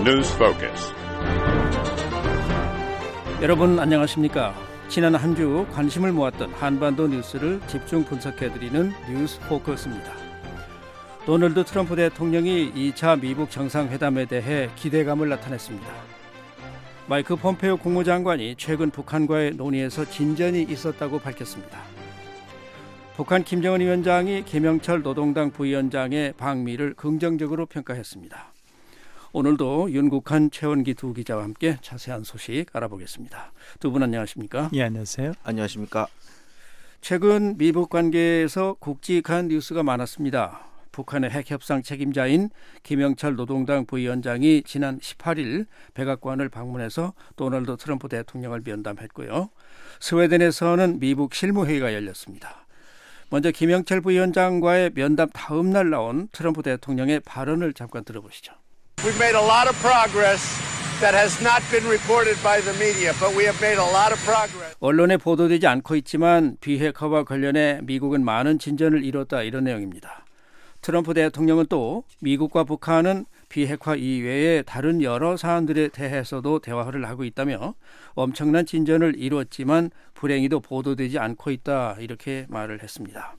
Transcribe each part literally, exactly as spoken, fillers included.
News Focus. 여러분 안녕하십니까? 지난 한 주 관심을 모았던 한반도 뉴스를 집중 분석해드리는 뉴스 포커스입니다. 도널드 트럼프 대통령이 이 차 미국 정상회담에 대해 기대감을 나타냈습니다. 마이크 폼페이오 국무장관이 최근 북한과의 논의에서 진전이 있었다고 밝혔습니다. 북한 김정은 위원장이 김영철 노동당 부위원장의 방미를 긍정적으로 평가했습니다. 오늘도 윤국한, 최원기 두 기자와 함께 자세한 소식 알아보겠습니다. 두 분 안녕하십니까? 예, 안녕하세요. 안녕하십니까? 최근 미북 관계에서 굵직한 뉴스가 많았습니다. 북한의 핵협상 책임자인 김영철 노동당 부위원장이 지난 십팔 일 백악관을 방문해서 도널드 트럼프 대통령을 면담했고요. 스웨덴에서는 미북 실무회의가 열렸습니다. 먼저 김영철 부위원장과의 면담 다음 날 나온 트럼프 대통령의 발언을 잠깐 들어보시죠. We've made a lot of progress that has not been reported by the media, but we have made a lot of progress. 언론에 보도되지 않고 있지만 비핵화와 관련해 미국은 많은 진전을 이뤘다, 이런 내용입니다. 트럼프 대통령은 또 미국과 북한은 비핵화 이외에 다른 여러 사안들에 대해서도 대화를 하고 있다며 엄청난 진전을 이뤘지만 불행히도 보도되지 않고 있다, 이렇게 말을 했습니다.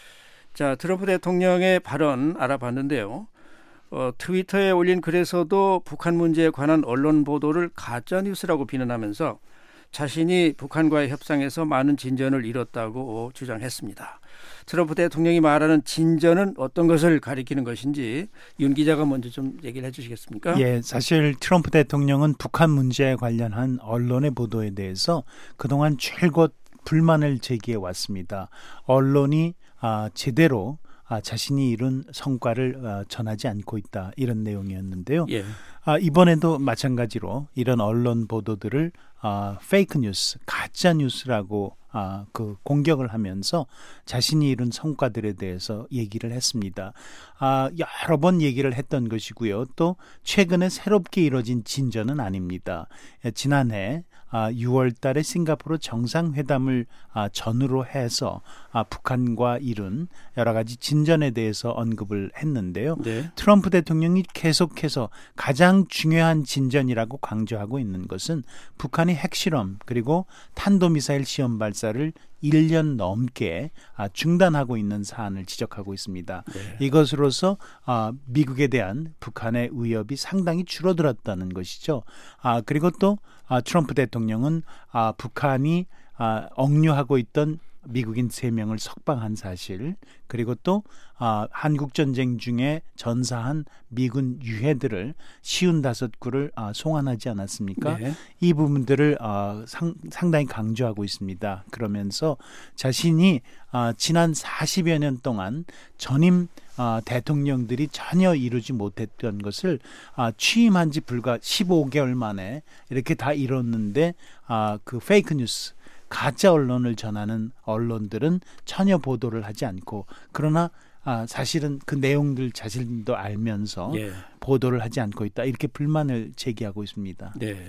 자, 트럼프 대통령의 발언 알아봤는데요. 어, 트위터에 올린 글에서도 북한 문제에 관한 언론 보도를 가짜뉴스라고 비난하면서 자신이 북한과의 협상에서 많은 진전을 이뤘다고 주장했습니다. 트럼프 대통령이 말하는 진전은 어떤 것을 가리키는 것인지 윤 기자가 먼저 좀 얘기를 해주시겠습니까? 예, 사실 트럼프 대통령은 북한 문제에 관련한 언론의 보도에 대해서 그동안 줄곧 불만을 제기해 왔습니다. 언론이 아, 제대로 아, 자신이 이룬 성과를 아, 전하지 않고 있다, 이런 내용이었는데요. 예. 아, 이번에도 마찬가지로 이런 언론 보도들을 아, 페이크 뉴스, 가짜 뉴스라고 아, 그 공격을 하면서 자신이 이룬 성과들에 대해서 얘기를 했습니다. 아, 여러 번 얘기를 했던 것이고요. 또 최근에 새롭게 이뤄진 진전은 아닙니다. 예, 지난해 아, 유월 달에 싱가포르 정상회담을 아, 전후로 해서 아, 북한과 이룬 여러 가지 진전에 대해서 언급을 했는데요. 네. 트럼프 대통령이 계속해서 가장 중요한 진전이라고 강조하고 있는 것은 북한이 핵실험 그리고 탄도미사일 시험 발사를 일 년 넘게 중단하고 있는 사안을 지적하고 있습니다. 네. 이것으로서 미국에 대한 북한의 위협이 상당히 줄어들었다는 것이죠. 그리고 또 트럼프 대통령은 북한이 억류하고 있던 미국인 세 명을 석방한 사실, 그리고 또 아, 한국전쟁 중에 전사한 미군 유해들을 오십오 구를 아, 송환하지 않았습니까? 네. 이 부분들을 아, 상, 상당히 강조하고 있습니다. 그러면서 자신이 아, 지난 사십여 년 동안 전임 아, 대통령들이 전혀 이루지 못했던 것을 아, 취임한 지 불과 십오 개월 만에 이렇게 다 이뤘는데 아, 그 페이크 뉴스, 가짜 언론을 전하는 언론들은 전혀 보도를 하지 않고, 그러나 아, 사실은 그 내용들 자신도 알면서 예. 보도를 하지 않고 있다, 이렇게 불만을 제기하고 있습니다. 네.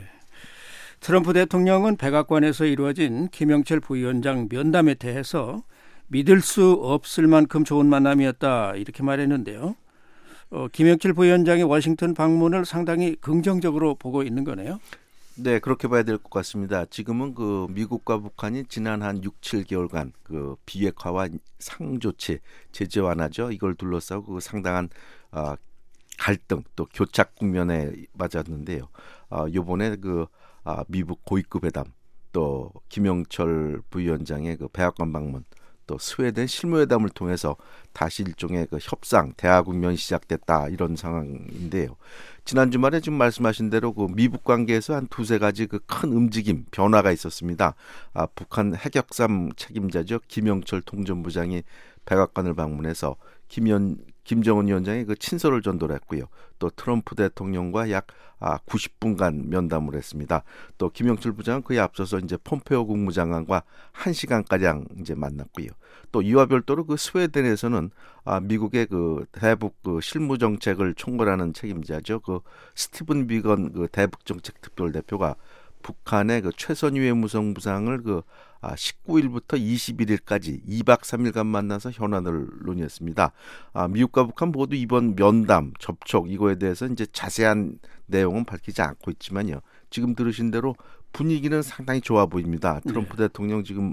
트럼프 대통령은 백악관에서 이루어진 김영철 부위원장 면담에 대해서 믿을 수 없을 만큼 좋은 만남이었다, 이렇게 말했는데요. 어, 김영철 부위원장의 워싱턴 방문을 상당히 긍정적으로 보고 있는 거네요. 네, 그렇게 봐야 될 것 같습니다. 지금은 그 미국과 북한이 지난 한 육, 칠 개월간 그 비핵화와 상조치, 제재 완화죠. 이걸 둘러싸고 그 상당한 어, 갈등 또 교착 국면에 맞았는데요. 어, 이번에 그 어, 미국 고위급 회담, 또 김영철 부위원장의 그 백악관 방문, 또 스웨덴 실무회담을 통해서 다시 일종의 그 협상, 대화 국면이 시작됐다, 이런 상황인데요. 지난 주말에 지금 말씀하신 대로 그 미북 관계에서 한 두세 가지 그 큰 움직임, 변화가 있었습니다. 아, 북한 핵협상 책임자죠, 김영철 통전부장이 백악관을 방문해서 김연, 김정은 위원장의 그 친서를 전도를 했고요. 또 트럼프 대통령과 약 아, 구십 분간 면담을 했습니다. 또 김영철 부장은 그에 앞서서 이제 폼페오 국무장관과 한 시간가량 이제 만났고요. 또 이와 별도로 그 스웨덴에서는 아, 미국의 그 대북 그 실무 정책을 총괄하는 책임자죠. 그 스티븐 비건 그 대북 정책 특별 대표가 북한의 그 최선희 외무성부상을 그 아, 십구 일부터 이십일 일까지 이 박 삼 일간 만나서 현안을 논의했습니다. 아, 미국과 북한 모두 이번 면담, 접촉 이거에 대해서 이제 자세한 내용은 밝히지 않고 있지만요. 지금 들으신 대로 분위기는 상당히 좋아 보입니다. 트럼프 네. 대통령 지금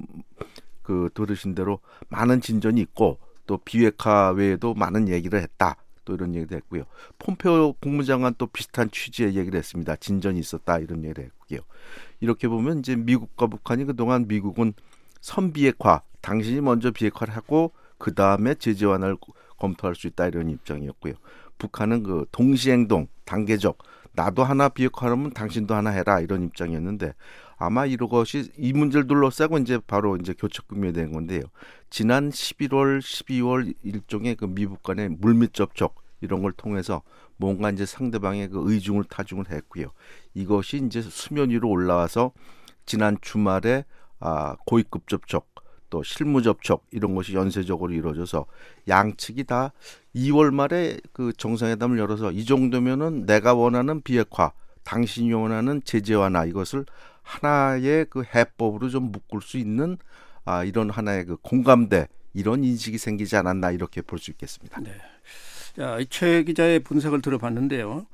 그 들으신 대로 많은 진전이 있고 또 비핵화 외에도 많은 얘기를 했다. 또 이런 얘기도 했고요. 폼페오 국무장관 또 비슷한 취지의 얘기를 했습니다. 진전이 있었다 이런 얘기를 했고요. 이렇게 보면 이제 미국과 북한이 그동안 미국은 선비핵화, 당신이 먼저 비핵화를 하고 그 다음에 제재 완화를 검토할 수 있다 이런 입장이었고요. 북한은 그 동시행동, 단계적, 나도 하나 비핵화하면 당신도 하나 해라 이런 입장이었는데 아마 이것이 이 문제를 둘러싸고 이제 바로 이제 교착금이 된 건데요. 지난 십일월, 십이월 일종의 그 미국 간의 물밑 접촉 이런 걸 통해서 뭔가 이제 상대방의 그 의중을 타중을 했고요. 이것이 이제 수면 위로 올라와서 지난 주말에 아, 고위급 접촉 또 실무 접촉 이런 것이 연쇄적으로 이루어져서 양측이 다 이월 말에 그 정상회담을 열어서 이 정도면은 내가 원하는 비핵화, 당신이 원하는 제재 완화 이것을 하나의 그 해법으로 좀 묶을 수 있는 아, 이런 하나의 그 공감대 이런 인식이 생기지 않았나 이렇게 볼 수 있겠습니다. 네. 자, 최 기자의 분석을 들어봤는데요.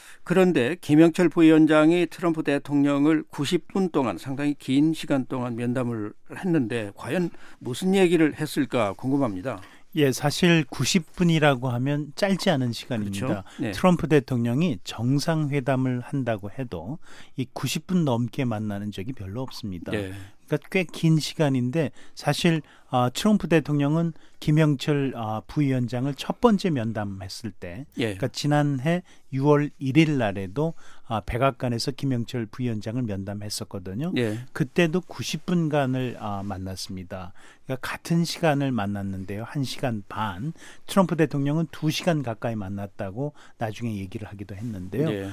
그런데 김영철 부위원장이 트럼프 대통령을 구십 분 동안 상당히 긴 시간 동안 면담을 했는데 과연 무슨 얘기를 했을까 궁금합니다. 예, 사실 구십 분이라고 하면 짧지 않은 시간입니다. 그렇죠? 네. 트럼프 대통령이 정상회담을 한다고 해도 이 구십 분 넘게 만나는 적이 별로 없습니다. 네. 그러니까 꽤 긴 시간인데 사실 어, 트럼프 대통령은 김영철 어, 부위원장을 첫 번째 면담했을 때 예. 그러니까 지난해 유월 일일 날에도 어, 백악관에서 김영철 부위원장을 면담했었거든요. 예. 그때도 구십 분간을 어, 만났습니다. 그러니까 같은 시간을 만났는데요. 한 시간 반. 트럼프 대통령은 두 시간 가까이 만났다고 나중에 얘기를 하기도 했는데요. 예.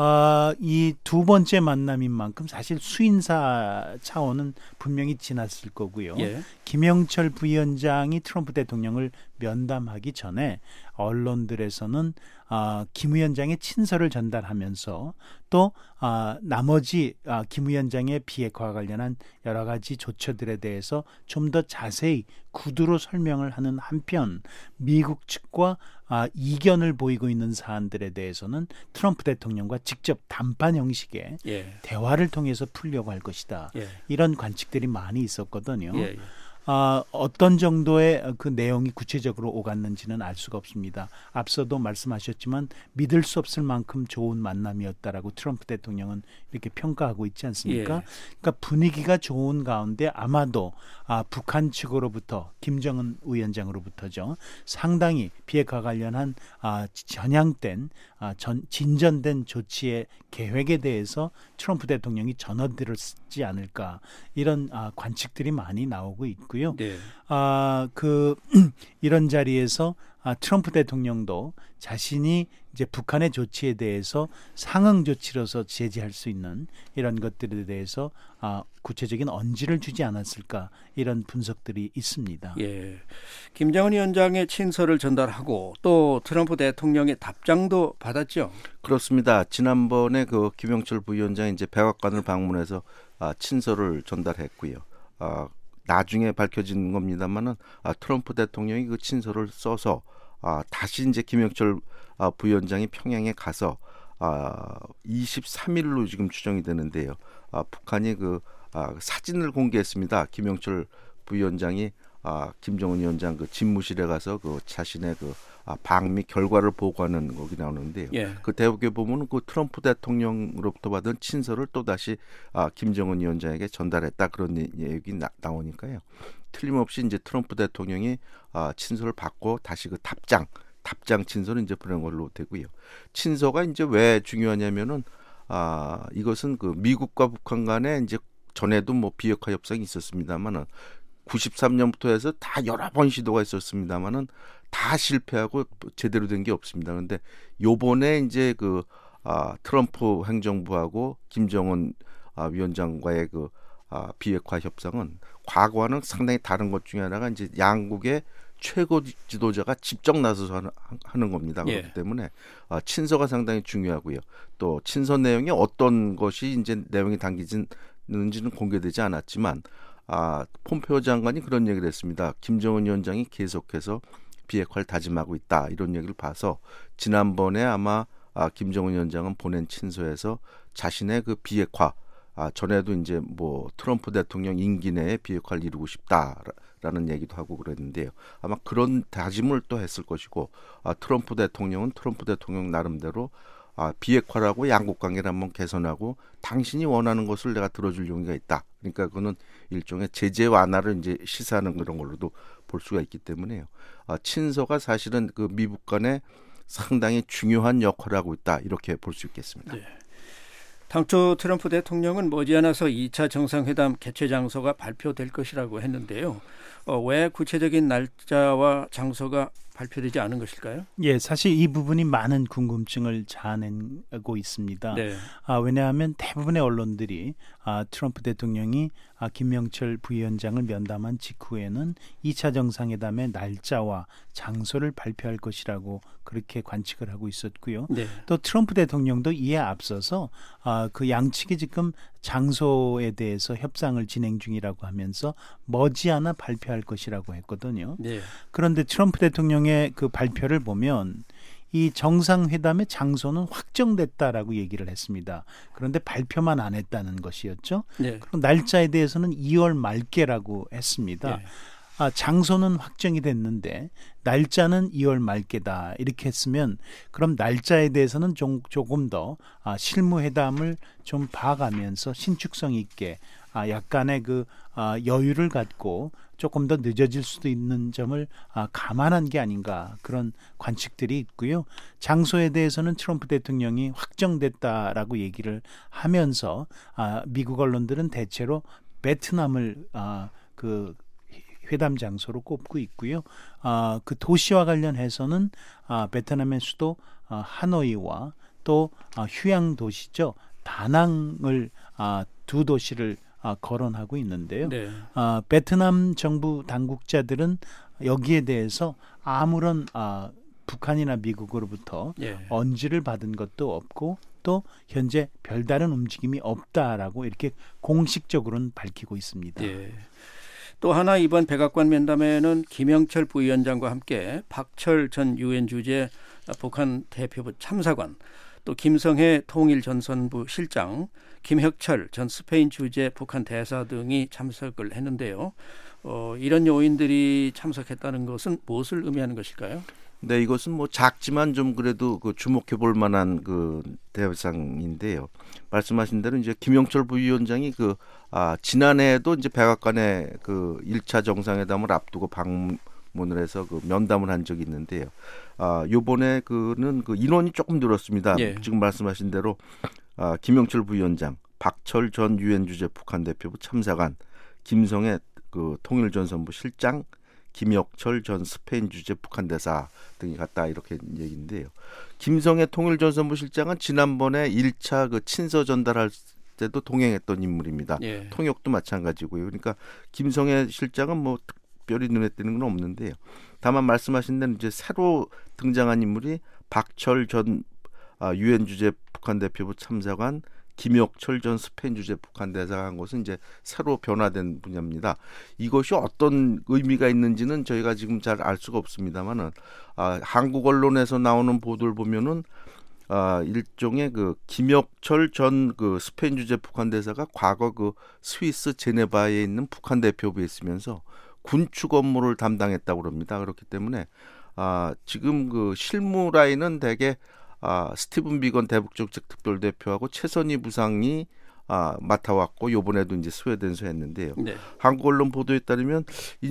어, 이 두 번째 만남인 만큼 사실 수인사 차원은 분명히 지났을 거고요. 예. 김영철 부위원장이 트럼프 대통령을 면담하기 전에 언론들에서는 어, 김 위원장의 친서를 전달하면서 또 어, 나머지 어, 김 위원장의 비핵화와 관련한 여러 가지 조처들에 대해서 좀 더 자세히 구두로 설명을 하는 한편 미국 측과 아, 이견을 보이고 있는 사안들에 대해서는 트럼프 대통령과 직접 담판 형식의 예. 대화를 통해서 풀려고 할 것이다. 예. 이런 관측들이 많이 있었거든요. 예. 아, 어떤 정도의 그 내용이 구체적으로 오갔는지는 알 수가 없습니다. 앞서도 말씀하셨지만 믿을 수 없을 만큼 좋은 만남이었다라고 트럼프 대통령은 이렇게 평가하고 있지 않습니까? 예. 그러니까 분위기가 좋은 가운데 아마도 아, 북한 측으로부터 김정은 위원장으로부터죠. 상당히 비핵화 관련한 아, 전향된 아, 전, 진전된 조치의 계획에 대해서 트럼프 대통령이 전언들을 쓰지 않을까 이런 아, 관측들이 많이 나오고 있고요. 네. 아, 그 이런 자리에서 아, 트럼프 대통령도 자신이 이제 북한의 조치에 대해서 상응 조치로서 제재할 수 있는 이런 것들에 대해서 아, 구체적인 언지를 주지 않았을까 이런 분석들이 있습니다. 예, 김정은 위원장의 친서를 전달하고 또 트럼프 대통령의 답장도 받았죠. 그렇습니다. 지난번에 그 김영철 부위원장이 이제 백악관을 방문해서 아, 친서를 전달했고요. 아, 나중에 밝혀진 겁니다만은 아, 트럼프 대통령이 그 친서를 써서 아, 다시 이제 김영철 아, 부위원장이 평양에 가서 아, 이십삼 일로 지금 추정이 되는데요. 아, 북한이 그 아, 사진을 공개했습니다. 김영철 부위원장이 아, 김정은 위원장 그 집무실에 가서 그 자신의 그 아, 방미 결과를 보고하는 거기 나오는데요. 예. 그 대목에 보면 그 트럼프 대통령으로부터 받은 친서를 또 다시 아, 김정은 위원장에게 전달했다 그런 얘기 나, 나오니까요. 틀림없이 이제 트럼프 대통령이 아, 친서를 받고 다시 그 답장, 답장 친서를 이제 보낸 걸로 되고요. 친서가 이제 왜 중요하냐면은 아, 이것은 그 미국과 북한 간에 이제 전에도 뭐 비핵화 협상이 있었습니다만은 구십삼 년부터 해서 다 여러 번 시도가 있었습니다만은 다 실패하고 제대로 된 게 없습니다. 그런데 요번에 이제 그 아, 트럼프 행정부하고 김정은 아, 위원장과의 그 아, 비핵화 협상은 과거와는 상당히 다른 것 중에 하나가 이제 양국의 최고 지도자가 직접 나서서 하는, 하는 겁니다. 그렇기 예. 때문에 아, 친서가 상당히 중요하고요. 또 친서 내용이 어떤 것이 이제 내용이 담기는지는 공개되지 않았지만 아, 폼페오 장관이 그런 얘기를 했습니다. 김정은 위원장이 계속해서 비핵화를 다짐하고 있다. 이런 얘기를 봐서 지난번에 아마 아, 김정은 위원장은 보낸 친서에서 자신의 그 비핵화 아, 전에도 이제 뭐 트럼프 대통령 임기 내에 비핵화를 이루고 싶다라는 얘기도 하고 그랬는데요. 아마 그런 다짐을 또 했을 것이고 아, 트럼프 대통령은 트럼프 대통령 나름대로 아, 비핵화라고 양국 관계를 한번 개선하고 당신이 원하는 것을 내가 들어줄 용의가 있다. 그러니까 그거는 일종의 제재 완화를 이제 시사하는 그런 걸로도 볼 수가 있기 때문에요. 아, 친서가 사실은 그 미국 간에 상당히 중요한 역할을 하고 있다. 이렇게 볼 수 있겠습니다. 네. 당초 트럼프 대통령은 머지않아서 이 차 정상회담 개최 장소가 발표될 것이라고 했는데요. 어, 왜 구체적인 날짜와 장소가 발표되지 않은 것일까요? 예, 사실 이 부분이 많은 궁금증을 자아내고 있습니다. 네. 아, 왜냐하면 대부분의 언론들이 아, 트럼프 대통령이 아, 김명철 부위원장을 면담한 직후에는 이 차 정상회담의 날짜와 장소를 발표할 것이라고 그렇게 관측을 하고 있었고요. 네. 또 트럼프 대통령도 이에 앞서서 아, 그 양측이 지금 장소에 대해서 협상을 진행 중이라고 하면서 머지않아 발표할 것이라고 했거든요. 네. 그런데 트럼프 대통령의 그 발표를 보면 이 정상회담의 장소는 확정됐다라고 얘기를 했습니다. 그런데 발표만 안 했다는 것이었죠. 네. 그리고 날짜에 대해서는 이월 말께라고 했습니다. 네. 아, 장소는 확정이 됐는데 날짜는 이월 말께다 이렇게 했으면 그럼 날짜에 대해서는 좀, 조금 더 아, 실무회담을 좀 봐가면서 신축성 있게 아, 약간의 그 아, 여유를 갖고 조금 더 늦어질 수도 있는 점을 아, 감안한 게 아닌가 그런 관측들이 있고요. 장소에 대해서는 트럼프 대통령이 확정됐다라고 얘기를 하면서 아, 미국 언론들은 대체로 베트남을 아, 그 회담 장소로 꼽고 있고요. 아, 그 도시와 관련해서는 아, 베트남의 수도 아, 하노이와 또 아, 휴양 도시죠. 다낭을 아, 두 도시를 아, 거론하고 있는데요. 네. 아, 베트남 정부 당국자들은 여기에 대해서 아무런 아, 북한이나 미국으로부터 예. 언지를 받은 것도 없고 또 현재 별다른 움직임이 없다라고 이렇게 공식적으로는 밝히고 있습니다. 예. 또 하나 이번 백악관 면담에는 김영철 부위원장과 함께 박철 전 유엔 주재 북한 대표부 참사관, 또 김성해 통일전선부 실장, 김혁철 전 스페인 주재 북한 대사 등이 참석을 했는데요. 어, 이런 요인들이 참석했다는 것은 무엇을 의미하는 것일까요? 네, 이것은 뭐 작지만 좀 그래도 그 주목해 볼 만한 그 대상인데요. 말씀하신 대로 이제 김영철 부위원장이 그 아, 지난해에도 이제 백악관에 그 일 차 정상회담을 앞두고 방문을 해서 그 면담을 한 적이 있는데요. 아, 요번에 그는 그 인원이 조금 늘었습니다. 예. 지금 말씀하신 대로 아, 김영철 부위원장, 박철 전 유엔 주재 북한 대표부 참사관, 김성해 그 통일전선부 실장, 김혁철 전 스페인 주재 북한 대사 등이 갔다 이렇게 얘기인데요. 김성해 통일전선부 실장은 지난번에 일 차 그 친서 전달할 때도 동행했던 인물입니다. 예. 통역도 마찬가지고요. 그러니까 김성해 실장은 뭐 특별히 눈에 띄는 건 없는데요. 다만 말씀하신 대로 이제 새로 등장한 인물이 박철 전 유엔 주재 북한 대표부 참사관, 김혁철 전 스페인 주재 북한 대사가 한 것은 이제 새로 변화된 분야입니다. 이것이 어떤 의미가 있는지는 저희가 지금 잘 알 수가 없습니다만은 아, 한국 언론에서 나오는 보도를 보면은 아, 일종의 그 김혁철 전 그 스페인 주재 북한 대사가 과거 그 스위스 제네바에 있는 북한 대표부에 있으면서 군축 업무를 담당했다고 그럽니다. 그렇기 때문에 아, 지금 그 실무 라인은 대개 아, 스티븐 비건 대북정책 특별대표하고 최선희 부상이 아, 맡아왔고 요번에도 이제 스웨덴에서 했는데요. 네. 한국 언론 보도에 따르면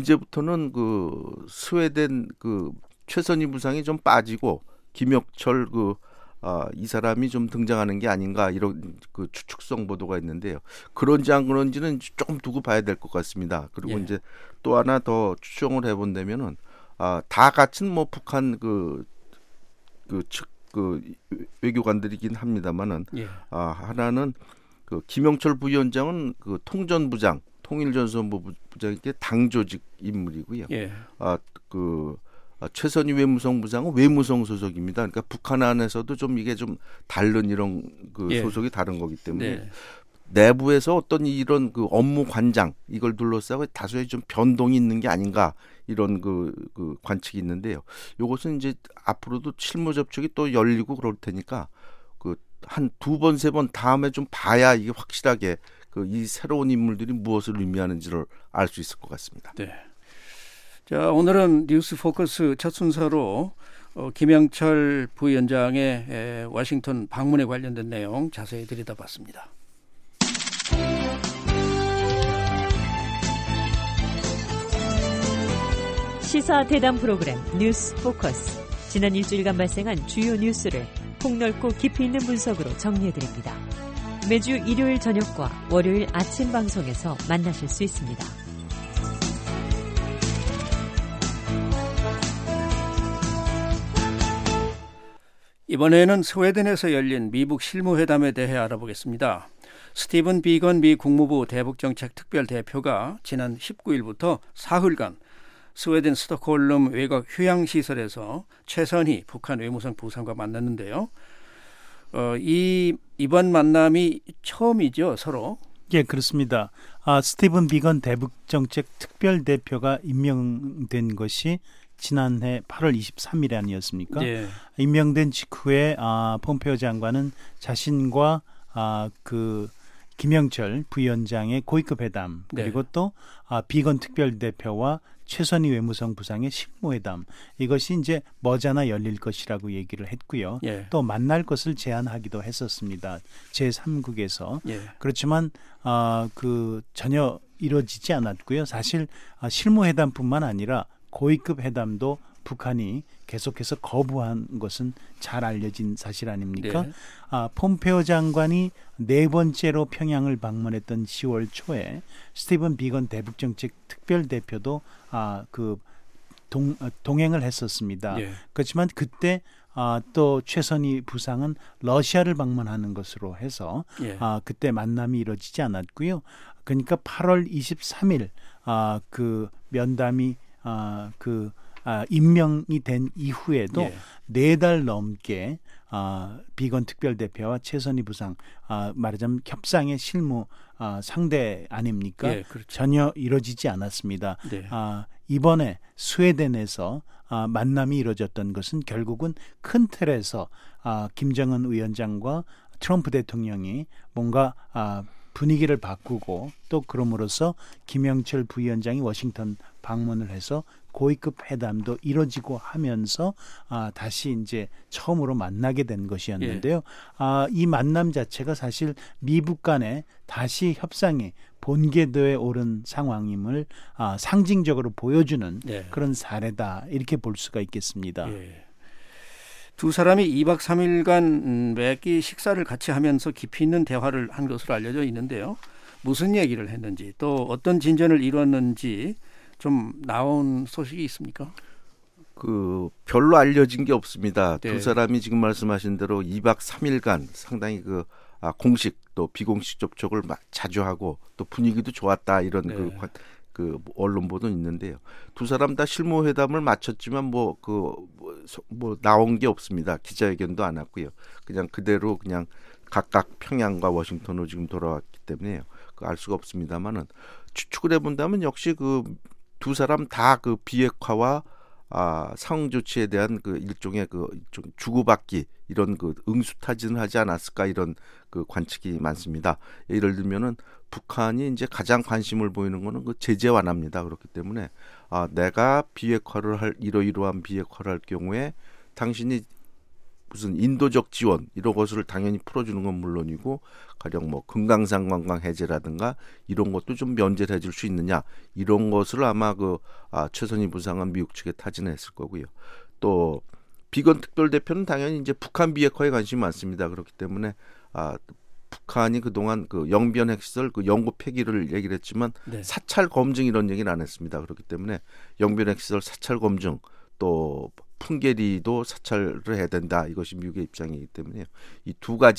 이제부터는 그 스웨덴 그 최선희 부상이 좀 빠지고 김혁철 그 아, 이 사람이 좀 등장하는 게 아닌가 이런 그 추측성 보도가 있는데요. 그런지 안 그런지는 조금 두고 봐야 될 것 같습니다. 그리고 예. 이제 또 하나 더 추정을 해본다면은 아, 다 같은 뭐 북한 그 그 측 그 외교관들이긴 합니다만은 예. 아, 하나는 그 김영철 부위원장은 그 통전부장, 통일전선부 부장의 당 조직 인물이고요. 예. 아, 그 아, 최선희 외무성 부장은 외무성 소속입니다. 그러니까 북한 안에서도 좀 이게 좀 다른 이런 그 예. 소속이 다른 거기 때문에 네. 내부에서 어떤 이런 그 업무 관장 이걸 둘러싸고 다소의 좀 변동이 있는 게 아닌가 이런 그, 그 관측이 있는데요. 이것은 이제 앞으로도 실무 접촉이 또 열리고 그럴 테니까 그 한 두 번, 세 번 다음에 좀 봐야 이게 확실하게 그 이 새로운 인물들이 무엇을 의미하는지를 알 수 있을 것 같습니다. 네. 자, 오늘은 뉴스 포커스 첫 순서로 어, 김영철 부위원장의 에, 워싱턴 방문에 관련된 내용 자세히 들여다봤습니다. 시사 대담 프로그램 뉴스 포커스. 지난 일주일간 발생한 주요 뉴스를 폭넓고 깊이 있는 분석으로 정리해드립니다. 매주 일요일 저녁과 월요일 아침 방송에서 만나실 수 있습니다. 이번에는 스웨덴에서 열린 미북 실무회담에 대해 알아보겠습니다. 스티븐 비건 미 국무부 대북정책 특별대표가 지난 십구 일부터 사흘간 스웨덴 스톡홀름 외곽 휴양시설에서 최선희 북한 외무성 부상과 만났는데요. 어, 이 이번 만남이 처음이죠, 서로. 예, 그렇습니다. 아, 스티븐 비건 대북정책 특별대표가 임명된 것이 지난해 팔월 이십삼일에 아니었습니까? 네. 임명된 직후에 아, 폼페오 장관은 자신과 아, 그 김영철 부위원장의 고위급 회담 그리고 네. 또 아, 비건 특별대표와 최선희 외무성 부상의 실무회담 이것이 이제 머지않아 열릴 것이라고 얘기를 했고요. 예. 또 만날 것을 제안하기도 했었습니다. 제삼국에서. 예. 그렇지만 아, 그 전혀 이루어지지 않았고요. 사실 아, 실무회담뿐만 아니라 고위급 회담도 북한이 계속해서 거부한 것은 잘 알려진 사실 아닙니까? 네. 아, 폼페오 장관이 네 번째로 평양을 방문했던 시월 초에 스티븐 비건 대북정책 특별대표도 아, 그 동, 동행을 했었습니다. 네. 그렇지만 그때 아, 또 최선희 부상은 러시아를 방문하는 것으로 해서 예. 아, 그때 만남이 이루어지지 않았고요. 그러니까 팔월 이십삼일 아, 그 면담이 아, 그 아, 임명이 된 이후에도 예. 네 달 넘게 아, 비건 특별대표와 최선희 부상 아, 말하자면 협상의 실무 아, 상대 아닙니까? 예, 그렇죠. 전혀 이루어지지 않았습니다. 네. 아, 이번에 스웨덴에서 아, 만남이 이루어졌던 것은 결국은 큰 틀에서 아, 김정은 위원장과 트럼프 대통령이 뭔가 아, 분위기를 바꾸고 또 그럼으로써 김영철 부위원장이 워싱턴 방문을 해서 고위급 회담도 이루어지고 하면서 아, 다시 이제 처음으로 만나게 된 것이었는데요. 예. 아, 이 만남 자체가 사실 미북 간에 다시 협상이 본궤도에 오른 상황임을 아, 상징적으로 보여주는 예. 그런 사례다 이렇게 볼 수가 있겠습니다. 예. 두 사람이 이박 삼일간 음, 매끼 식사를 같이 하면서 깊이 있는 대화를 한 것으로 알려져 있는데요. 무슨 얘기를 했는지 또 어떤 진전을 이뤘는지 좀 나온 소식이 있습니까? 그 별로 알려진 게 없습니다. 네. 두 사람이 지금 말씀하신 대로 이박 삼일간 상당히 그 아, 공식 또 비공식 접촉을 자주 하고 또 분위기도 좋았다 이런 네. 그, 그 언론 보도는 있는데요. 두 사람 다 실무회담을 마쳤지만 뭐 그 뭐 나온 게 없습니다. 기자회견도 안 했고요. 그냥 그대로 그냥 각각 평양과 워싱턴으로 지금 돌아왔기 때문에요. 그 알 수가 없습니다만은 추측을 해본다면 역시 그 두 사람 다 그 비핵화와 아, 상응 조치에 대한 그 일종의 그 일종 주고받기 이런 그 응수타진을 하지 않았을까 이런 그 관측이 많습니다. 예를 들면은 북한이 이제 가장 관심을 보이는 거는 그 제재 완화입니다. 그렇기 때문에 아, 내가 비핵화를 할 이러이러한 비핵화를 할 경우에 당신이 무슨 인도적 지원 이런 것을 당연히 풀어주는 건 물론이고 가령 뭐 금강산 관광 해제라든가 이런 것도 좀 면제를 해줄 수 있느냐 이런 것을 아마 그 아, 최선희 부상은 미국 측에 타진했을 거고요. 또 비건 특별대표는 당연히 이제 북한 비핵화에 관심이 많습니다. 그렇기 때문에 아, 북한이 그동안 그 영변 핵시설 그 연구 폐기를 얘기를 했지만 네. 사찰 검증 이런 얘기는 안 했습니다. 그렇기 때문에 영변 핵시설 사찰 검증 또 풍계리도 사찰을 해야 된다. 이것이 미국의 입장이기 때문에 이 두 가지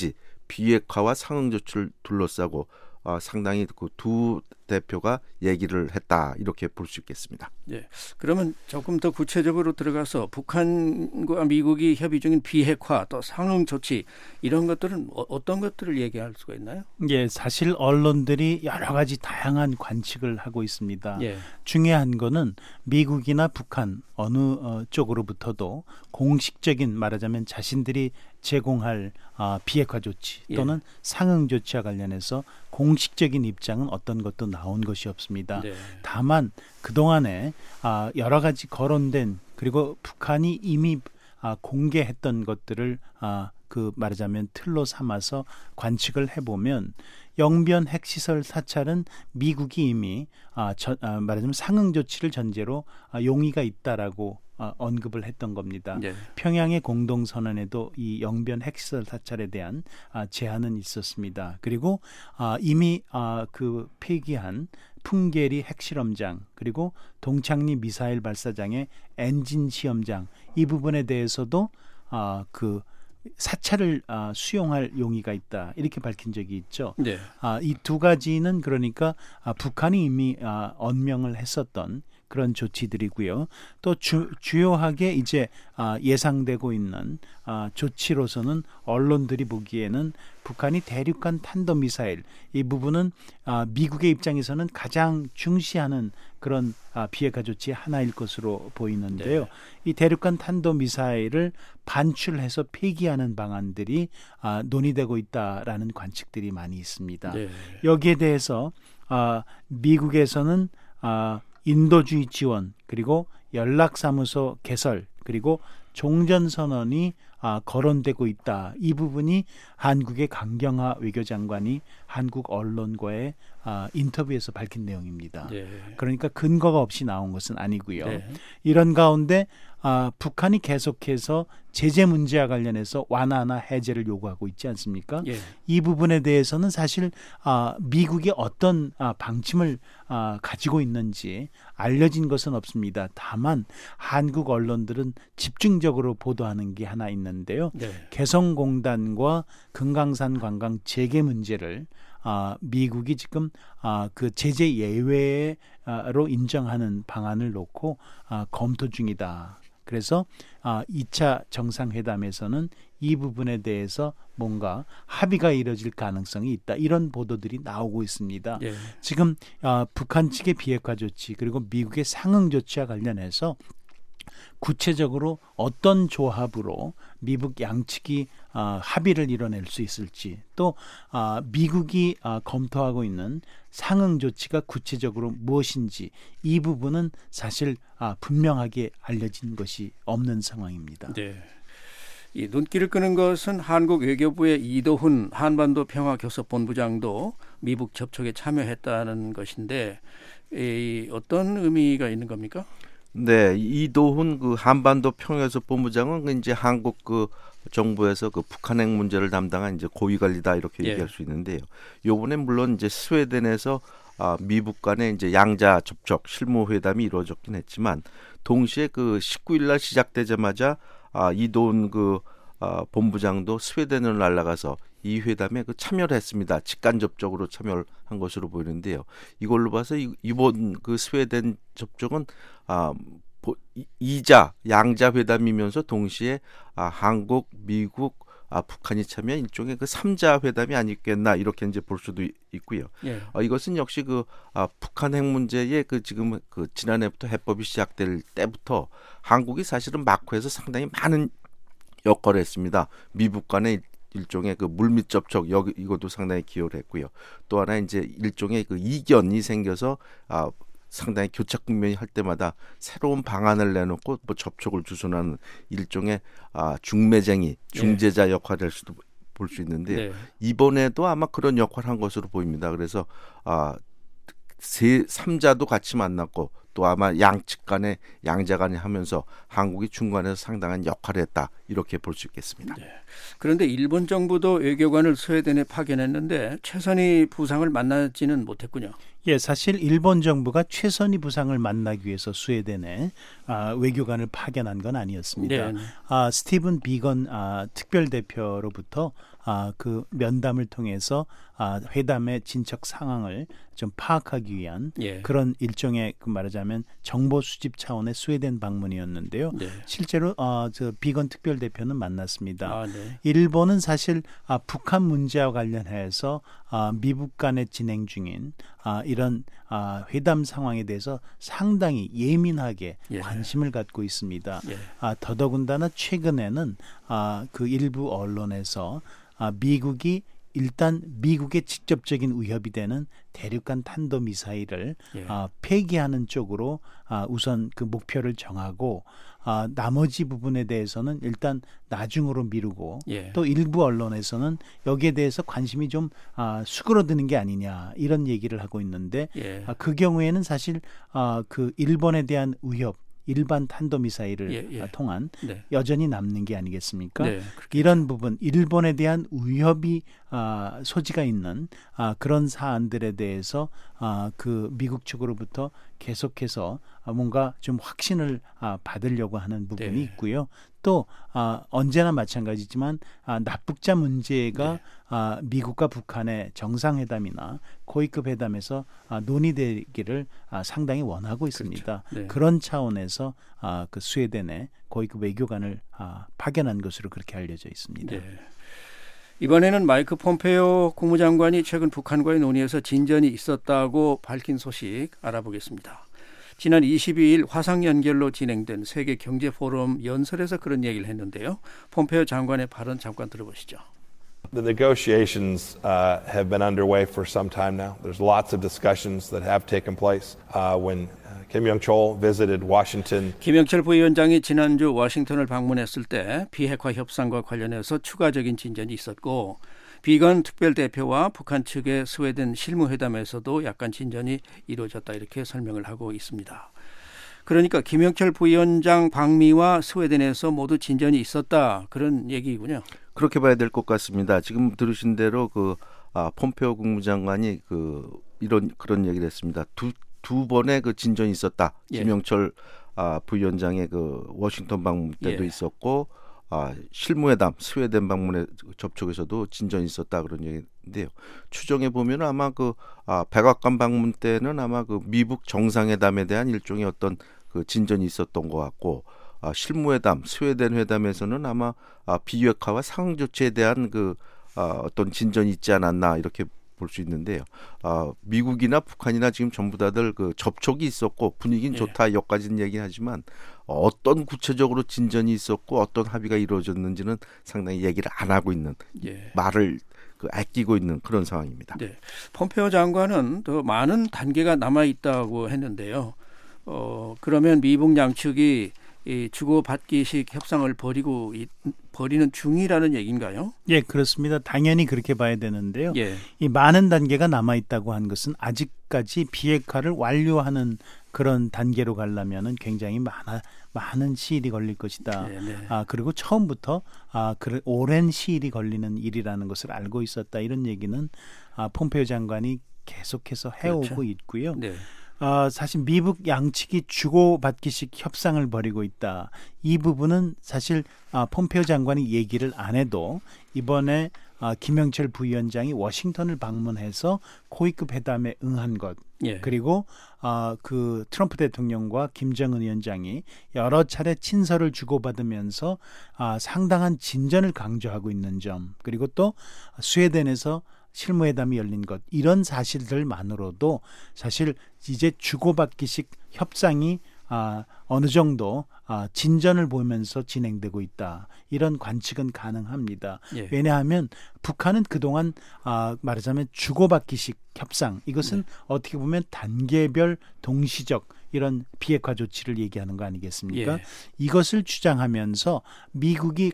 비핵화와 상응 조치를 둘러싸고 어, 상당히 그 두 대표가 얘기를 했다 이렇게 볼 수 있겠습니다. 예. 그러면 조금 더 구체적으로 들어가서 북한과 미국이 협의 중인 비핵화 또 상응 조치 이런 것들은 어, 어떤 것들을 얘기할 수가 있나요? 예, 사실 언론들이 여러 가지 다양한 관측을 하고 있습니다. 예. 중요한 거는 미국이나 북한 어느 어, 쪽으로부터도 공식적인 말하자면 자신들이 제공할 어, 비핵화 조치 또는 예. 상응 조치와 관련해서 공식적인 입장은 어떤 것도 나온 것이 없습니다. 네. 다만 그동안에 아, 여러 가지 거론된 그리고 북한이 이미 아, 공개했던 것들을 아, 그 말하자면 틀로 삼아서 관측을 해보면 영변 핵시설 사찰은 미국이 이미 아, 저, 아, 말하자면 상응 조치를 전제로 아, 용의가 있다라고 어, 언급을 했던 겁니다. 네. 평양의 공동선언에도 이 영변 핵시설 사찰에 대한 아, 제한은 있었습니다. 그리고 아, 이미 아, 그 폐기한 풍계리 핵실험장 그리고 동창리 미사일 발사장의 엔진 시험장 이 부분에 대해서도 아, 그 사찰을 아, 수용할 용의가 있다 이렇게 밝힌 적이 있죠. 네. 아, 이 두 가지는 그러니까 아, 북한이 이미 아, 언명을 했었던 그런 조치들이고요. 또 주, 주요하게 이제 아, 예상되고 있는 아, 조치로서는 언론들이 보기에는 북한이 대륙간 탄도미사일 이 부분은 아, 미국의 입장에서는 가장 중시하는 그런 아, 비핵화 조치 하나일 것으로 보이는데요. 네. 이 대륙간 탄도미사일을 반출해서 폐기하는 방안들이 아, 논의되고 있다라는 관측들이 많이 있습니다. 네. 여기에 대해서 아, 미국에서는 아, 인도주의 지원 그리고 연락사무소 개설 그리고 종전선언이 아, 거론되고 있다. 이 부분이 한국의 강경화 외교장관이 한국 언론과의 아, 인터뷰에서 밝힌 내용입니다. 네. 그러니까 근거가 없이 나온 것은 아니고요. 네. 이런 가운데 아, 북한이 계속해서 제재 문제와 관련해서 완화나 해제를 요구하고 있지 않습니까? 예. 이 부분에 대해서는 사실 아, 미국이 어떤 아, 방침을 아, 가지고 있는지 알려진 것은 없습니다. 다만 한국 언론들은 집중적으로 보도하는 게 하나 있는데요. 네. 개성공단과 금강산 관광 재개 문제를 아, 미국이 지금 아, 그 제재 예외로 인정하는 방안을 놓고 아, 검토 중이다. 그래서 아, 이 차 정상회담에서는 이 부분에 대해서 뭔가 합의가 이뤄질 가능성이 있다. 이런 보도들이 나오고 있습니다. 예. 지금 아, 북한 측의 비핵화 조치 그리고 미국의 상응 조치와 관련해서 구체적으로 어떤 조합으로 미국 양측이 아, 합의를 이뤄낼 수 있을지 또 아, 미국이 아, 검토하고 있는 상응 조치가 구체적으로 무엇인지 이 부분은 사실 아, 분명하게 알려진 것이 없는 상황입니다. 네. 이 눈길을 끄는 것은 한국 외교부의 이도훈 한반도 평화교섭본부장도 미국 접촉에 참여했다는 것인데 이 어떤 의미가 있는 겁니까? 네, 이도훈 그 한반도 평화교섭 본부장은 이제 한국 그 정부에서 그 북한 핵 문제를 담당한 이제 고위관리다 이렇게 예. 얘기할 수 있는데요. 요번에 물론 이제 스웨덴에서 아, 미국 간의 이제 양자 접촉 실무 회담이 이루어졌긴 했지만 동시에 그 십구 일 날 시작되자마자 아, 이도훈 그 아, 본부장도 스웨덴을 날아가서 이 회담에 그 참여를 했습니다. 직간접적으로 참여를 한 것으로 보이는데요. 이걸로 봐서 이, 이번 그 스웨덴 접촉은 아, 이자 양자 회담이면서 동시에 아, 한국, 미국, 아, 북한이 참여한 일종의 그 삼자 회담이 아니겠나 이렇게 이제 볼 수도 있고요. 예. 아, 이것은 역시 그 아, 북한 핵 문제의 그 지금 그 지난해부터 해법이 시작될 때부터 한국이 사실은 마크에서 상당히 많은 역할을 했습니다. 미국 간의 일종의 그 물밑 접촉 여기 이것도 상당히 기여를 했고요. 또 하나 이제 일종의 그 이견이 생겨서 아, 상당히 교착 국면이 할 때마다 새로운 방안을 내놓고 뭐 접촉을 주선하는 일종의 아, 중매쟁이, 중재자 네. 역할을 할 수도 볼 수 있는데 네. 이번에도 아마 그런 역할을 한 것으로 보입니다. 그래서 아, 세 삼자도 같이 만났고 또 아마 양측 간에 양자 간에 하면서 한국이 중간에서 상당한 역할을 했다 이렇게 볼 수 있겠습니다. 네. 그런데 일본 정부도 외교관을 스웨덴에 파견했는데 최선희 부상을 만나지는 못했군요. 예, 사실 일본 정부가 최선희 부상을 만나기 위해서 스웨덴에 아, 외교관을 파견한 건 아니었습니다. 네. 아, 스티븐 비건 아, 특별대표로부터 아, 그 면담을 통해서 아, 회담의 진척 상황을 좀 파악하기 위한 예. 그런 일종의 그 말하자면 정보 수집 차원의 스웨덴 방문이었는데요. 네. 실제로 어, 저 비건 특별대표는 만났습니다. 아, 네. 일본은 사실 아, 북한 문제와 관련해서 아, 미국 간에 진행 중인 아, 이런 아, 회담 상황에 대해서 상당히 예민하게 예. 관심을 갖고 있습니다. 예. 아, 더더군다나 최근에는 아, 그 일부 언론에서 아, 미국이 일단 미국의 직접적인 위협이 되는 대륙간 탄도미사일을 예. 아, 폐기하는 쪽으로 아, 우선 그 목표를 정하고 아, 나머지 부분에 대해서는 일단 나중으로 미루고 예. 또 일부 언론에서는 여기에 대해서 관심이 좀 아, 수그러드는 게 아니냐 이런 얘기를 하고 있는데 예. 아, 그 경우에는 사실 아, 그 일본에 대한 위협 일반 탄도미사일을 예, 예. 통한 네. 여전히 남는 게 아니겠습니까? 네, 이런 부분 일본에 대한 위협이 아, 소지가 있는 아, 그런 사안들에 대해서 아, 그 미국 측으로부터 계속해서 아, 뭔가 좀 확신을 아, 받으려고 하는 부분이 네. 있고요. 또 아, 언제나 마찬가지지만 아, 납북자 문제가 네. 아, 미국과 북한의 정상회담이나 고위급 회담에서 아, 논의되기를 아, 상당히 원하고 있습니다. 그렇죠. 네. 그런 차원에서 아, 그 스웨덴에 고위급 외교관을 아, 파견한 것으로 그렇게 알려져 있습니다. 네. 이번에는 마이크 폼페이오 국무장관이 최근 북한과의 논의에서 진전이 있었다고 밝힌 소식 알아보겠습니다. 지난 이십이일 화상 연결로 진행된 세계 경제 포럼 연설에서 그런 얘기를 했는데요. 폼페이오 장관의 발언 잠깐 들어보시죠. The negotiations uh, have been underway for some time now. There's lots of discussions that have taken place. Uh, when uh, Kim Young-chol visited Washington, 김영철 부위원장이 지난주 워싱턴을 방문했을 때 비핵화 협상과 관련해서 추가적인 진전이 있었고 비건 특별대표와 북한 측의 스웨덴 실무회담에서도 약간 진전이 이루어졌다 이렇게 설명을 하고 있습니다. 그러니까 김영철 부위원장 방미와 스웨덴에서 모두 진전이 있었다 그런 얘기군요. 그렇게 봐야 될 것 같습니다. 지금 들으신 대로 그 아, 폼페이오 국무장관이 그 이런 그런 얘기를 했습니다. 두 두 번의 그 진전이 있었다. 예. 김영철 아, 부위원장의 그 워싱턴 방문 때도 예. 있었고 아, 실무회담 스웨덴 방문에 접촉에서도 진전이 있었다 그런 얘기인데요. 추정해 보면 아마 그 아, 백악관 방문 때는 아마 그 미국 정상회담에 대한 일종의 어떤 그 진전이 있었던 것 같고. 아, 실무회담, 스웨덴 회담에서는 아마 아, 비핵화와 상응 조치에 대한 그 아, 어떤 진전이 있지 않았나 이렇게 볼 수 있는데요. 아, 미국이나 북한이나 지금 전부 다들 그 접촉이 있었고 분위기는 예. 좋다 여기까지는 얘기하지만 어떤 구체적으로 진전이 있었고 어떤 합의가 이루어졌는지는 상당히 얘기를 안 하고 있는 예. 말을 그 아끼고 있는 그런 상황입니다. 네. 폼페이오 장관은 더 많은 단계가 남아 있다고 했는데요. 어, 그러면 미북 양측이 이 주고받기식 협상을 벌이고 이, 벌이는 중이라는 얘기인가요? 예, 그렇습니다. 당연히 그렇게 봐야 되는데요. 예. 이 많은 단계가 남아 있다고 한 것은 아직까지 비핵화를 완료하는 그런 단계로 가려면은 굉장히 많아 많은 시일이 걸릴 것이다. 네, 네. 아 그리고 처음부터 아 그 오랜 시일이 걸리는 일이라는 것을 알고 있었다. 이런 얘기는 아 폼페이오 장관이 계속해서 해오고 그렇죠. 있고요. 네. 어, 사실 미북 양측이 주고받기식 협상을 벌이고 있다. 이 부분은 사실 아, 폼페이오 장관이 얘기를 안 해도 이번에 아, 김영철 부위원장이 워싱턴을 방문해서 고위급 회담에 응한 것 예. 그리고 아, 그 트럼프 대통령과 김정은 위원장이 여러 차례 친서를 주고받으면서 아, 상당한 진전을 강조하고 있는 점 그리고 또 스웨덴에서 실무회담이 열린 것 이런 사실들만으로도 사실 이제 주고받기식 협상이 아, 어느 정도 아, 진전을 보면서 진행되고 있다. 이런 관측은 가능합니다. 예. 왜냐하면 북한은 그동안 아, 말하자면 주고받기식 협상 이것은 네. 어떻게 보면 단계별 동시적 이런 비핵화 조치를 얘기하는 거 아니겠습니까? 예. 이것을 주장하면서 미국이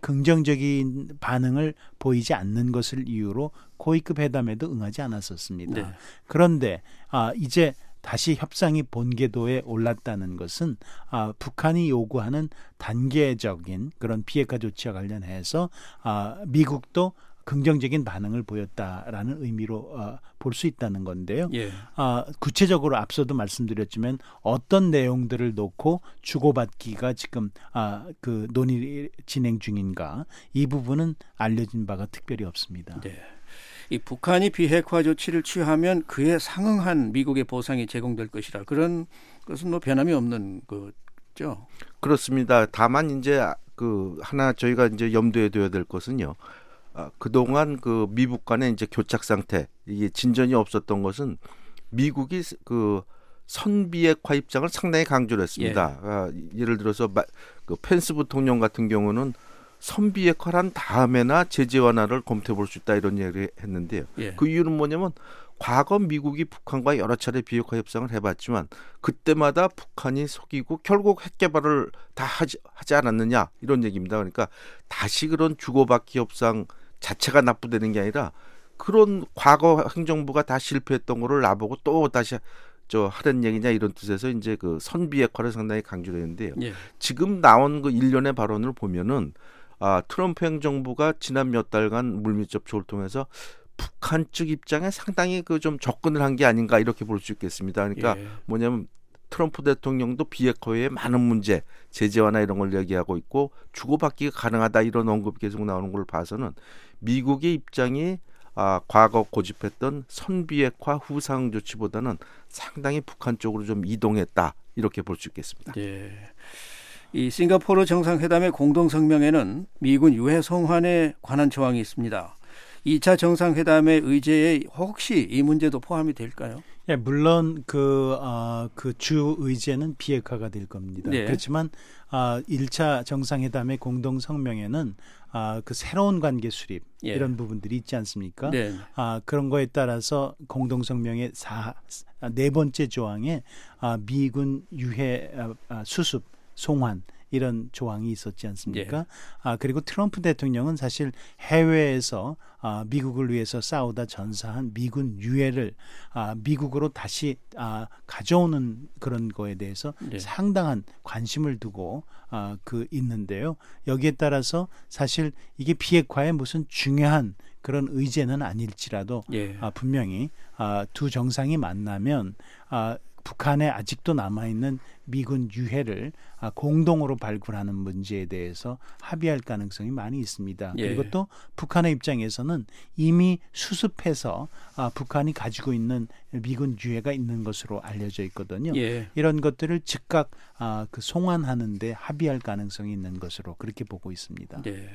긍정적인 반응을 보이지 않는 것을 이유로 고위급 회담에도 응하지 않았었습니다. 네. 그런데 아, 이제 다시 협상이 본궤도에 올랐다는 것은 아, 북한이 요구하는 단계적인 그런 비핵화 조치와 관련해서 아, 미국도 긍정적인 반응을 보였다라는 의미로 어, 볼 수 있다는 건데요. 예. 어, 구체적으로 앞서도 말씀드렸지만 어떤 내용들을 놓고 주고받기가 지금 아, 그 논의 진행 중인가 이 부분은 알려진 바가 특별히 없습니다. 네. 이 북한이 비핵화 조치를 취하면 그에 상응한 미국의 보상이 제공될 것이라 그런 것은 뭐 변함이 없는 거죠. 그렇습니다. 다만 이제 그 하나 저희가 이제 염두에 둬야 될 것은요. 아, 그동안 그 미국 간의 이제 교착 상태 이게 진전이 없었던 것은 미국이 그 선비핵화 입장을 상당히 강조를 했습니다. 예. 아, 예를 들어서 마, 그 펜스 부통령 같은 경우는 선비핵화란 다음에나 제재 완화를 검토해 볼 수 있다 이런 얘기를 했는데요. 예. 그 이유는 뭐냐면 과거 미국이 북한과 여러 차례 비핵화 협상을 해봤지만 그때마다 북한이 속이고 결국 핵 개발을 다 하지, 하지 않았느냐 이런 얘기입니다. 그러니까 다시 그런 주고받기 협상 자체가 납부되는 게 아니라 그런 과거 행정부가 다 실패했던 거를 나보고 또 다시 저 하는 얘기냐 이런 뜻에서 이제 그 선비핵화를 상당히 강조를 했는데요. 예. 지금 나온 그 일련의 발언을 보면은 아, 트럼프 행정부가 지난 몇 달간 물밑 접촉을 통해서 북한 측 입장에 상당히 그 좀 접근을 한 게 아닌가 이렇게 볼 수 있겠습니다. 그러니까 예. 뭐냐면 트럼프 대통령도 비핵화 외에 많은 문제, 제재 완화 이런 걸 얘기하고 있고 주고받기가 가능하다 이런 언급이 계속 나오는 걸 봐서는 미국의 입장이 아, 과거 고집했던 선비핵화 후상 조치보다는 상당히 북한 쪽으로 좀 이동했다 이렇게 볼 수 있겠습니다. 예. 이 싱가포르 정상회담의 공동성명에는 미군 유해 송환에 관한 조항이 있습니다. 이 차 정상회담의 의제에 혹시 이 문제도 포함이 될까요? 예, 물론 그, 어, 그 주 의제는 비핵화가 될 겁니다. 네. 그렇지만 어, 일 차 정상회담의 공동성명에는 어, 그 새로운 관계 수립 예. 이런 부분들이 있지 않습니까? 네. 아, 그런 거에 따라서 공동성명의 사, 네 번째 조항에 아, 미군 유해 아, 수습, 송환 이런 조항이 있었지 않습니까? 예. 아, 그리고 트럼프 대통령은 사실 해외에서 아, 미국을 위해서 싸우다 전사한 미군 유해를 아, 미국으로 다시 아, 가져오는 그런 거에 대해서 예. 상당한 관심을 두고 아, 그 있는데요. 여기에 따라서 사실 이게 비핵화의 무슨 중요한 그런 의제는 아닐지라도 예. 아, 분명히 아, 두 정상이 만나면 아, 북한에 아직도 남아있는 미군 유해를 공동으로 발굴하는 문제에 대해서 합의할 가능성이 많이 있습니다. 예. 그리고 또 북한의 입장에서는 이미 수습해서 북한이 가지고 있는 미군 유해가 있는 것으로 알려져 있거든요. 예. 이런 것들을 즉각 그 송환하는 데 합의할 가능성이 있는 것으로 그렇게 보고 있습니다. 예.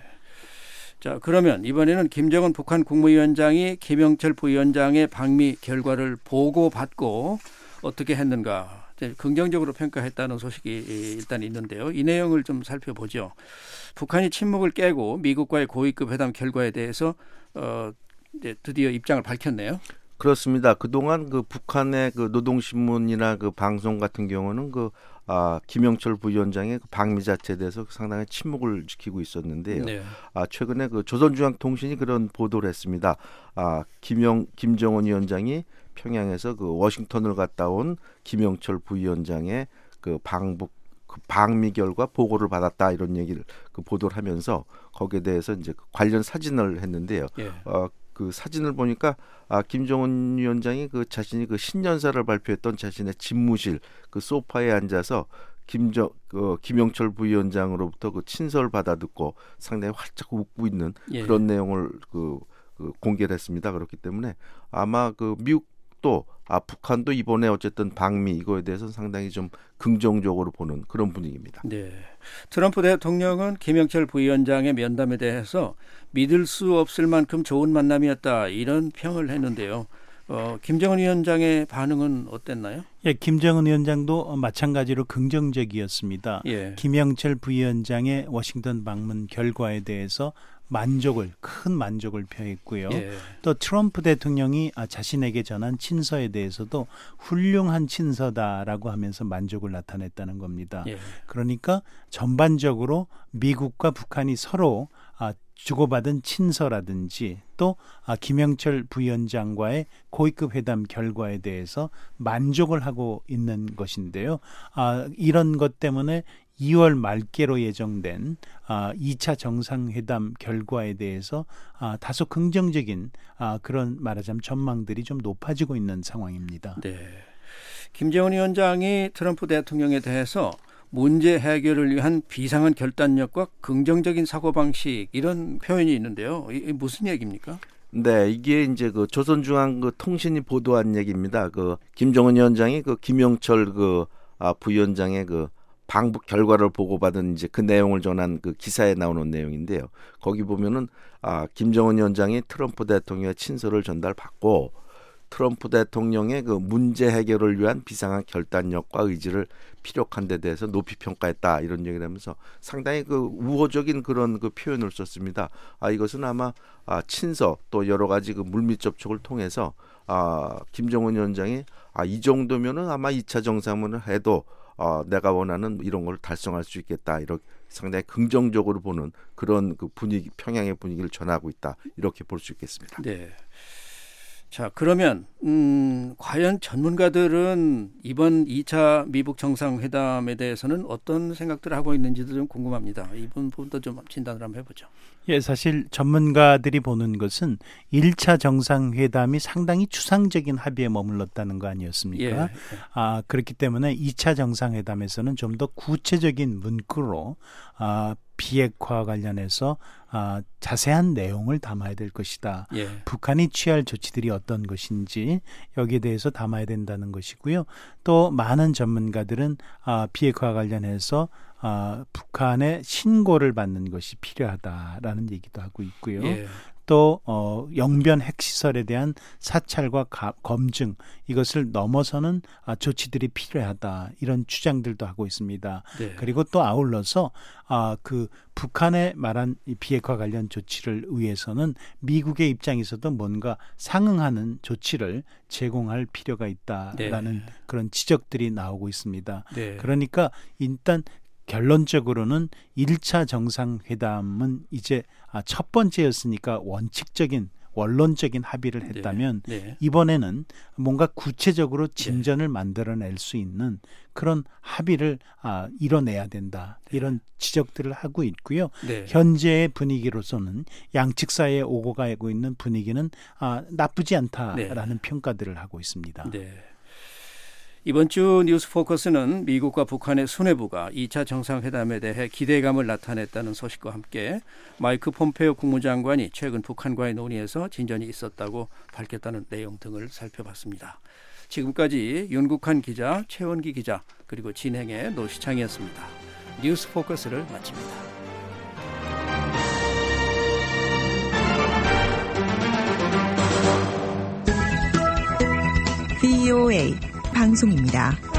자, 그러면 이번에는 김정은 북한 국무위원장이 김영철 부위원장의 방미 결과를 보고받고 어떻게 했는가 긍정적으로 평가했다는 소식이 일단 있는데요. 이 내용을 좀 살펴보죠. 북한이 침묵을 깨고 미국과의 고위급 회담 결과에 대해서 어, 이제 드디어 입장을 밝혔네요. 그렇습니다. 그동안 그 북한의 그 노동신문이나 그 방송 같은 경우는 그 아, 김영철 부위원장의 그 방미 자체에 대해서 상당히 침묵을 지키고 있었는데요. 네. 아, 최근에 그 조선중앙통신이 그런 보도를 했습니다. 아, 김영 김정은 위원장이 평양에서 그 워싱턴을 갔다 온 김영철 부위원장의 그 방북 그 방미 결과 보고를 받았다 이런 얘기를 그 보도를 하면서 거기에 대해서 이제 관련 사진을 했는데요. 예. 어, 그 사진을 보니까 아, 김정은 위원장이 그 자신이 그 신년사를 발표했던 자신의 집무실 그 소파에 앉아서 김정 그 김영철 부위원장으로부터 그 친서를 받아 듣고 상당히 활짝 웃고 있는 예. 그런 내용을 그, 그 공개를 했습니다. 그렇기 때문에 아마 그 미국 또 아, 북한도 이번에 어쨌든 방미 이거에 대해서는 상당히 좀 긍정적으로 보는 그런 분위기입니다. 네, 트럼프 대통령은 김영철 부위원장의 면담에 대해서 믿을 수 없을 만큼 좋은 만남이었다 이런 평을 했는데요. 어, 김정은 위원장의 반응은 어땠나요? 예, 김정은 위원장도 마찬가지로 긍정적이었습니다. 예. 김영철 부위원장의 워싱턴 방문 결과에 대해서 만족을 큰 만족을 표했고요. 예. 또 트럼프 대통령이 자신에게 전한 친서에 대해서도 훌륭한 친서다라고 하면서 만족을 나타냈다는 겁니다. 예. 그러니까 전반적으로 미국과 북한이 서로 주고받은 친서라든지 또 김영철 부위원장과의 고위급 회담 결과에 대해서 만족을 하고 있는 것인데요. 이런 것 때문에 이월 말께로 예정된 아, 이 차 정상회담 결과에 대해서 아, 다소 긍정적인 아, 그런 말하자면 전망들이 좀 높아지고 있는 상황입니다. 네. 김정은 위원장이 트럼프 대통령에 대해서 문제 해결을 위한 비상한 결단력과 긍정적인 사고방식 이런 표현이 있는데요. 이게 무슨 얘기입니까? 네, 이게 이제 그 조선중앙 그 통신이 보도한 얘기입니다. 그 김정은 위원장이 그 김영철 그 아, 부위원장의 그 방북 결과를 보고받은 이제 그 내용을 전한 그 기사에 나오는 내용인데요. 거기 보면은 아, 김정은 위원장이 트럼프 대통령의 친서를 전달받고 트럼프 대통령의 그 문제 해결을 위한 비상한 결단력과 의지를 피력한 데 대해서 높이 평가했다 이런 얘기를 하면서 상당히 그 우호적인 그런 그 표현을 썼습니다. 아 이것은 아마 아, 친서 또 여러 가지 그 물밑 접촉을 통해서 아 김정은 위원장이 아 이 정도면은 아마 이 차 정상회담을 해도 어, 내가 원하는 이런 걸 달성할 수 있겠다 이렇게 상당히 긍정적으로 보는 그런 그 분위기 평양의 분위기를 전하고 있다 이렇게 볼 수 있겠습니다. 네. 자, 그러면 음, 과연 전문가들은 이번 이 차 미북 정상회담에 대해서는 어떤 생각들을 하고 있는지도 좀 궁금합니다. 이번 부분도 좀 진단을 한번 해보죠. 예, 사실 전문가들이 보는 것은 일 차 정상회담이 상당히 추상적인 합의에 머물렀다는 거 아니었습니까? 예, 예. 아, 그렇기 때문에 이 차 정상회담에서는 좀 더 구체적인 문구로 아, 비핵화 관련해서 아, 자세한 내용을 담아야 될 것이다. 예. 북한이 취할 조치들이 어떤 것인지 여기에 대해서 담아야 된다는 것이고요. 또 많은 전문가들은 아, 비핵화 관련해서 아, 북한의 신고를 받는 것이 필요하다라는 얘기도 하고 있고요. 예. 또 어, 영변 핵시설에 대한 사찰과 가, 검증 이것을 넘어서는 아, 조치들이 필요하다 이런 주장들도 하고 있습니다. 네. 그리고 또 아울러서 아, 그 북한의 말한 이 비핵화 관련 조치를 위해서는 미국의 입장에서도 뭔가 상응하는 조치를 제공할 필요가 있다라는 네. 그런 지적들이 나오고 있습니다. 네. 그러니까 일단 결론적으로는 일 차 정상회담은 이제 첫 번째였으니까 원칙적인 원론적인 합의를 했다면 네. 네. 이번에는 뭔가 구체적으로 진전을 네. 만들어낼 수 있는 그런 합의를 아, 이뤄내야 된다. 네. 이런 지적들을 하고 있고요. 네. 현재의 분위기로서는 양측 사이에 오고 가고 있는 분위기는 아, 나쁘지 않다라는 네. 평가들을 하고 있습니다. 네. 이번 주 뉴스 포커스는 미국과 북한의 수뇌부가 이 차 정상회담에 대해 기대감을 나타냈다는 소식과 함께 마이크 폼페이오 국무장관이 최근 북한과의 논의에서 진전이 있었다고 밝혔다는 내용 등을 살펴봤습니다. 지금까지 윤국한 기자, 최원기 기자, 그리고 진행의 노시창이었습니다. 뉴스 포커스를 마칩니다. 브이오에이 방송입니다.